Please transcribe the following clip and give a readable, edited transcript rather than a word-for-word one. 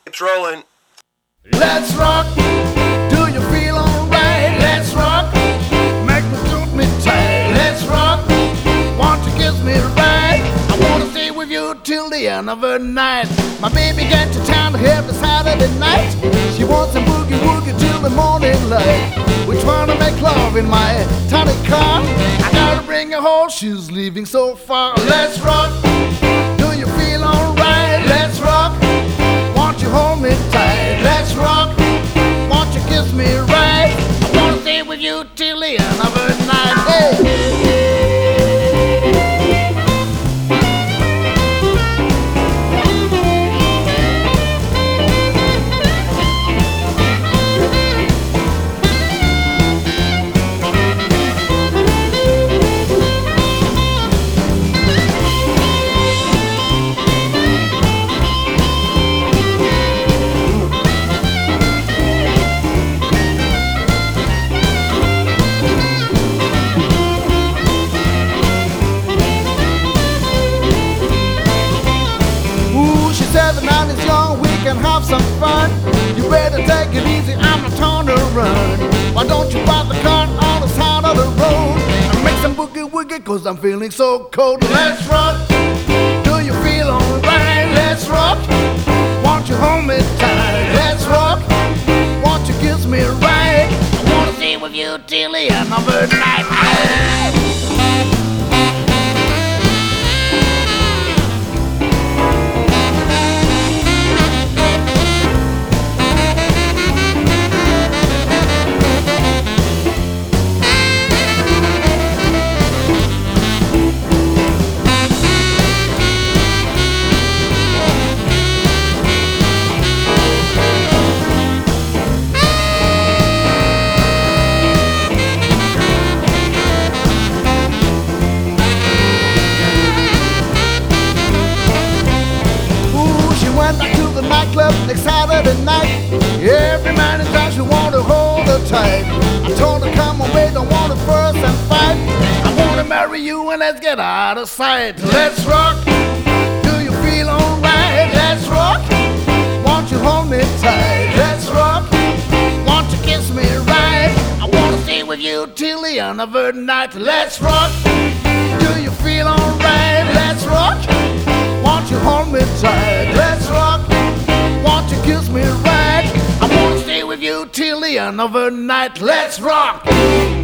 It's rolling. Let's rock. Do you feel alright? Let's rock. Make me suit me tight. Let's rock. Want to kiss me right? I wanna stay with you till the end of the night. My baby got to town every Saturday night. She wants a boogie woogie till the morning light. We're trying to make love in my tiny car. I gotta bring her home, she's leaving so far. Let's rock. Do you feel alright? Let's rock. Want you hold me tight? Let's rock. Want you kiss me right? I wanna stay with you till the end of the night. Hey. The night is young, we can have some fun. You better take it easy, I'm not on the run. Why don't you park the car on the side of the road and make some boogie woogie, cause I'm feeling so cold. Let's rock. Do you feel alright? Let's rock. Want you hold me tight? Let's rock. Want you kiss me right? I wanna stay with you till the end of the night. Nightclub next Saturday night. Every man in town, she want to hold her tight. I told her, come on, babe, don't want to fuss and fight. I want to marry you and let's get out of sight. Let's rock. Do you feel alright? Let's rock. Want you hold me tight? Let's rock. Want you kiss me right? I want to stay with you till the end of the night. Let's rock. Do you feel alright? Let's rock. Want you hold me tight? Let's rock. Want you kiss me right? I wanna stay with you till the end of the night. Let's rock!